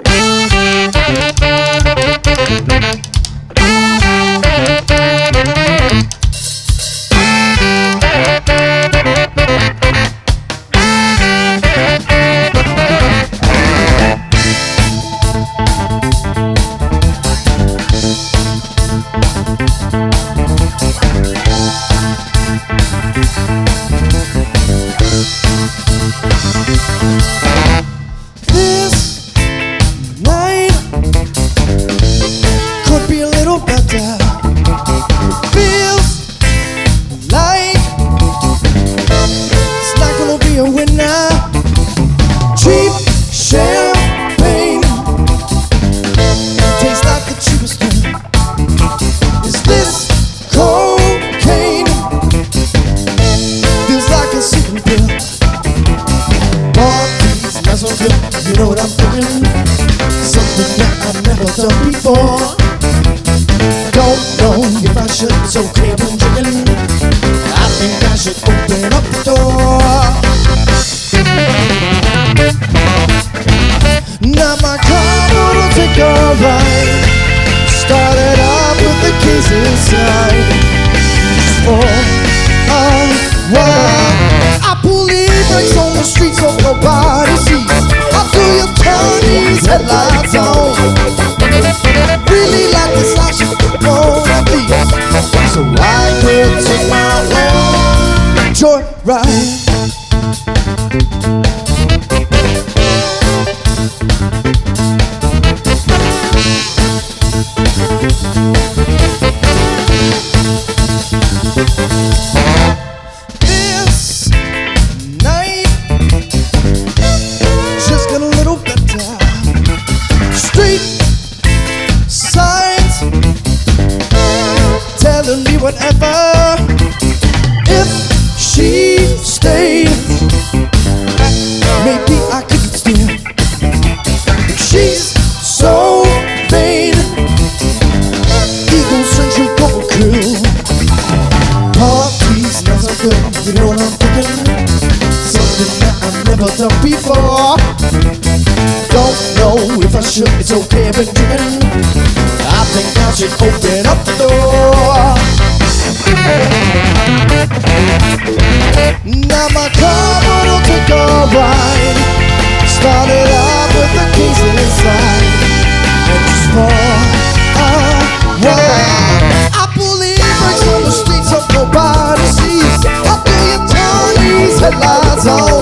This night could be a little better. Feels like it's not gonna be a winner. Cheap champagne tastes like the cheapest thing. Is this cocaine? Feels like a secret pill. Parties, not so good. You know what I'm thinking? Something that I've never done before. Don't know if I should. It's okay, I'm drinking. I think I should open up the door. Now my car will take a ride. Started off with the keys inside. Just for a while. I pull in brakes on the streets so nobody sees. I feel your turn these headlights on. Really like this life, you wanna be. So I could take my own joyride. This night just got a little better. Street signs telling me whatever. If she stays, maybe I could steal. She's so vain, egocentric, go cool. Parties, not so good. You know what I'm thinking? Something that I've never done before. Don't know if I should. It's okay, I've been drinking. I think I should open up the door. Now my car will take a ride. Started off with the keys inside. And just for a while, I pull in brakes on the streets so nobody sees. I feel your turn these headlights on.